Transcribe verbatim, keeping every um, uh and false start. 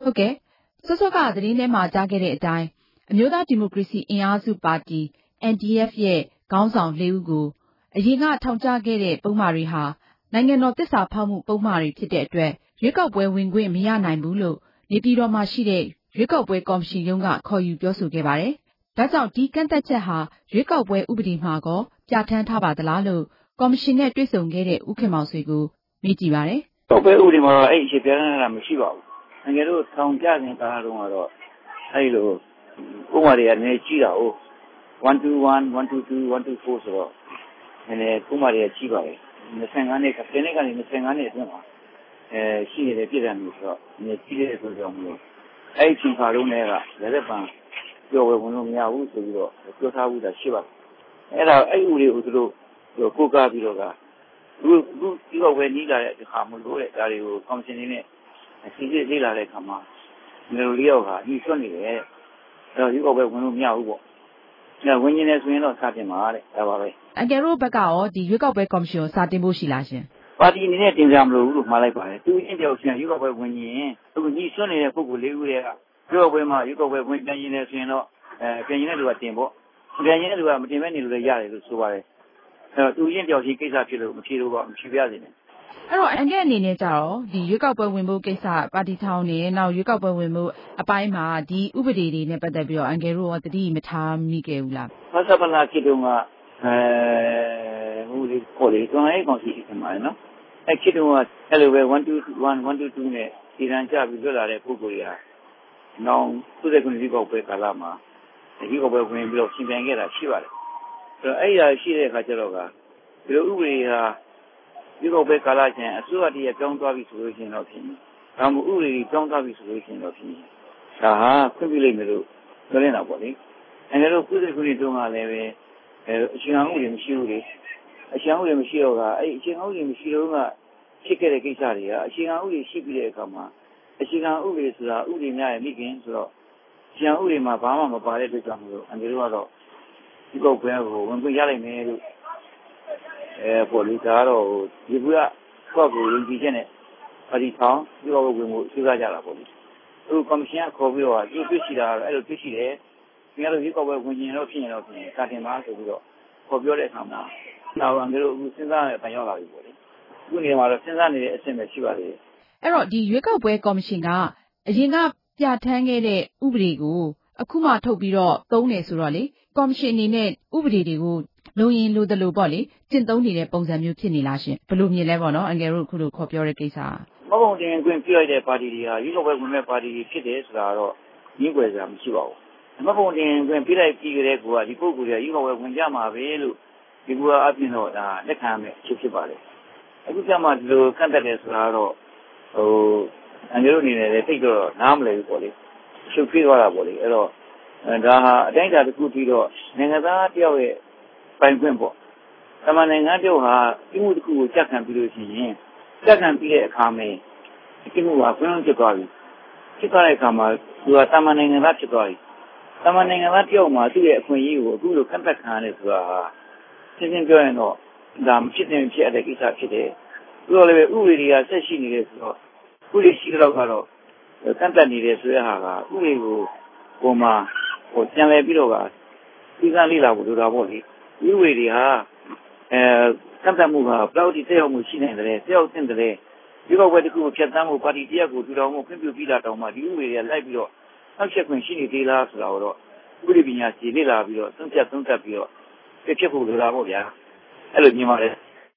ဟုတ်ကဲ့စောစောကသတင်းထဲမှာကြားခဲ့တဲ့အတိုင်းအမျိုးသားဒီမိုကရေစီအင်အားစုပါတီ အန် ဒီ အက်ဖ် ရဲ့ခေါင်းဆောင်လေးဦးကိုအရင်ကထောင်ချခဲ့တဲ့ပုံမှားတွေဟာနိုင်ငံတော်သစ္စာဖောက်မှုပုံမှားတွေဖြစ်တဲ့အတွက်ရွေးကောက်ပွဲဝင်ခွင့်မရနိုင်ဘူးလို့နေပြည်တော်မှာရှိတဲ့ရွေးကောက်ပွဲကော်မရှင်ရုံးကခေါ်ယူပြောဆိုခဲ့ပါတယ်။ဒါကြောင့်ဒီကန့်သက်ချက်ဟာရွေးကောက်ပွဲဥပဒေမှာကောပြဋ္ဌာန်းထားပါသလားလို့ကော်မရှင်နဲ့တွေ့ဆုံခဲ့တဲ့ဦးခင်မောင်ဆွေကိုမေးကြည့်ပါတယ်။ကောက်ပွဲဥပဒေမှာအဲ့ဒီပြဋ္ဌာန်းတာမရှိပါဘူး။ငယ်တို့ထောင်ကြတဲ့ကာလတုန်းကတော့အဲ့လိုပုံမှားတွေကလည်းကြီးတာဟုတ်one two one one two two one two fourဆိုတော့နည်းနည်းပုံမှားတွေကကြီးပါတယ်။၂၅နှစ်ကနေ့ကနေ၂၅နှစ်အတွင်းမှာအဲရှိနေတဲ့ပြည်ထောင်စုဆိုတော့နေကြီးတဲ့ဆိုကြောင့်မလို့အဲ့ဒီချိန်ခါလုံးတွေကလည်းလက်ပံပြောဝယ်ဝင်လို့မရဘူးဆိုပြီးတော့ပြောထားဘူးတာရှိပါတယ်။အဲ့ဒါအဲ့ဥတွေကိုသူတို့ကိုးကားပြီးတော့ကသူသူဒီကဝယ်နီးလာတဲ့အခါမလို့တဲ့ဒါတွေကိုကော်မရှင်နေနဲ့အစီအစဉ်လေးလာတဲ့အခါမှာလူလေးယောက်ကညှိစွန်းနေတယ်အဲ့တော့ဒီကဝယ်ဝင်လို့မရဘူးပေါ့။ညဝင်နေတယ်ဆိုရင်တော့စတင်ပါတဲ့ဒါပါပဲ။အန်ကယ်တို့ဘက်ကရောဒီရွေးကောက်ပွဲကော်မရှင်ကိုစတင်ဖို့ရှိလားရှင်။ပါတီအနေနဲ့တင်ပြမလို့ဘူးလို့မှားလိုက်ပါတယ်။သူအင်းတယောက်ချင်းရွေးကောက်ပွဲဝင်ရင်သူညှိစွန်းနေတဲ့ပုဂ္ဂိုလ်လေးဦးတွေကရွေးကောက်ပွဲမှာရွေးကောက်ပွဲဝင်ပြန်ရင်လည်းဆိုရင်တော့အဲပြန်ရင်လည်းသူကတင်ပေါ့။ပြန်ရင်လည်းသူကမတင်မဲ့နေလို့လည်းရတယ်လို့ဆိုပါတယ်။အဲတော့သူချင်းတယောက်ချင်းကိစ္စဖြစ်လို့မဖြေလို့ပါမဖြေပြစေနဲ့အဲ့တော့အန်ကယ်အနေနဲ့ကြတော့ဒီရွေးကောက်ပွဲဝင်ဖို့ကိစ္စပါတီထောင်နေနောက်ရွေးကောက်ပွဲဝင်ဖို့အပိုင်းမှာဒီဥပဒေတွေနဲ့ပတ်သက်ပြီးတော့အန်ကယ်တို့ရောတတိမထားမိခဲ့ဘူးလားဖတ်စပနာကိတုံကအဲဟိုဒီကိုလေတွန်ရေးကောင်စီဖြစ်မှာနော်အဲ့ကိတုံကအဲ့လိုပဲone two one one two twoနဲ့ဒီရန်ကြပြီးလွတ်လာတဲ့ပုဂ္ဂိုလ်တွေကနောင်သူ့တဲ့ကွန်ဒီကောက်ပွဲကာလမှာဒီကောက်ပွဲဝင်ပြီးတော့ရှင်ပြန်ခဲ့တာရှိပါတယ်အဲ့အဲ့ရရှိတဲ့အခါကျတော့ကဒီလိုဥပဒေဟာဒီကောက်ပွဲကာလချင်းအစိုးရတည်းပြောင်းသွားပြီဆိုလို့ရှိရင်တော့ဖြစ်နေဒါမှမဟုတ်ဥပဒေပြောင်းသွားပြီဆိုလို့ရှိရင်တော့ဖြစ်နေဒါဟာခွင့်ပြုလိုက်မယ်လို့ပြောနေတာပေါ့လေအဲ့ဒါတော့ကုသကုနေတုန်းကလည်းပဲအဲအရှင်အောင်တွေမရှိဘူးလေအရှင်အောင်တွေမရှိတော့ကအဲ့အရှင်အောင်တွေမရှိတော့ကဖြစ်ခဲ့တဲ့ကိစ္စတွေကအရှင်အောင်တွေရှိပြီးတဲ့အခါမှာအရှင်အောင်တွေဆိုတာဥပဒေများရဲ့မိခင်ဆိုတော့အရှင်အောင်တွေမှာဘာမှမပါတဲ့အတွက်ကြောင့်မလို့အန်ဒီတို့ကတော့ဒီကောက်ပွဲကိုဝင်ခွင့်ရလိုက်မယ်လို့အဲပေါ်လူသားတော့ဒီကူကကောက်ကိုယုံကြည်ချက်နဲ့ပါတီထောင်ဒီကောက်ကိုဝင်ဖို့စဉ်းစားကြတာပေါ့လေအခုကော်မရှင်ကခေါ်ပြီးတော့သူတွေ့ရှိတာအဲ့လိုတွေ့ရှိတယ်ဒီကတော့ဒီကောက်ပွဲဝင်ရင်တော့ဖြစ်ရင်တော့ဖြစ်ရင်ကာတင်ပါဆိုပြီးတော့ခေါ်ပြောတဲ့အခါမှာနောက်အန်ဒီတို့အခုစဉ်းစားရတဲ့ဘဏ်ရောက်လာပြီပေါ့လေအခုနေမှာတော့စဉ်းစားနေတဲ့အဆင့်ပဲရှိပါသေးတယ်အဲ့တော့ဒီရွေးကောက်ပွဲကော်မရှင်ကအရင်ကပြဋ္ဌာန်းခဲ့တဲ့ဥပဒေကိုအခုမှထုတ်ပြီးတော့သုံးနေဆိုတော့လေကော်မရှင်အနေနဲ့ဥပဒေတွေကိုလုံရင်လို့တလို့ပေါ့လေကျင့်သုံးနေတဲ့ပုံစံမျိုးဖြစ်နေလားရှင်ဘယ်လိုမြင်လဲပေါ့နော်အန်ကယ်တို့အခုလိုခေါ်ပြောတဲ့ကိစ္စမဟုတ်တင်ခွင့်ပြလိုက်တဲ့ပါတီတွေဟာရွေးကောက်ပွဲဝင်မဲ့ပါတီတွေဖြစ်တယ်ဆိုတာတော့ညှင်းကွယ်စရာမရှိပါဘူးမဟုတ်တင်ခွင့်ပြလိုက်ပြီးကြတဲ့ကူကဒီပုဂ္ဂိုလ်တွေရွေးကောက်ပွဲဝင်ကြမှာပဲလို့ဒီကူကအပြင်တော့ဒါလက်ခံမယ်ဖြစ်ဖြစ်ပါလေအခုကျမှဒီလိုကန့်သက်တယ်ဆိုတာတော့ဟိုအန်ကယ်တို့အနေနဲ့လည်းသိတော့နားမလည်ဘူးပေါ့လေရှုပ်ပြေးသွားတာပေါ့လေအဲ့တော့ဒါဟာအတိုင်းအတာတစ်ခုပြီးတော့နိုင်ငံသားတယောက်ရဲ့ပိုင်ခွင့်ပေါ့။သမနိုင်ငံတယောက်ဟာဒီမှုတစ်ခုကိုကြက်ခံပြီးလို့ရှိရင်ကြက်ခံပြီးတဲ့အခါမှာဒီမှုကဘယ်လိုဖြစ်သွားလဲ။ဖြစ်သွားတဲ့အခါမှာသူကသမနိုင်ငံသားဖြစ်သွားပြီ။သမနိုင်ငံသားတယောက်မှာသူ့ရဲ့အခွင့်အရေးကိုအခုလိုကန့်သက်ခံရတယ်ဆိုတာဟာရှင်းရှင်းပြောရင်တော့ဒါမဖြစ်တဲ့ဖြစ်တဲ့ကိစ္စဖြစ်တယ်။ပြီးတော့လည်းဥပဒေတွေကဆက်ရှိနေတယ်ဆိုတော့ဥပဒေရှိတော့ကတော့ကန့်သက်နေတယ်ဆိုတဲ့ဟာကဥပဒေကိုပုံမှာဟိုပြန်လည်ပြီးတော့ကဒီကလေးလာဖို့လိုတာပေါ့လေဥပဒေတွေဟာအဲကန့်သတ်မှုကဘယ်လောက်ထိတက်ရောက်မှုရှိနိုင်တယ်တက်ရောက်တဲ့တယ်ဒီကောက်ပွဲတစ်ခုကိုဖြတ်သန်းမှုပါတီတရက်ကိုထူထောင်မှုခွင့်ပြုပြီးတာတောင်မှဒီဥပဒေတွေလိုက်ပြီးတော့နောက်ချက်ခွင့်ရှိနေသေးလားဆိုတာတော့ဥပဒေပညာရှင်လေ့လာပြီးတော့သုံးဖြတ်သုံးသပ်ပြီးတော့ဖြစ်ဖြစ်ဖို့လိုတာပေါ့ဗျာအဲ့လိုမြင်ပါတယ်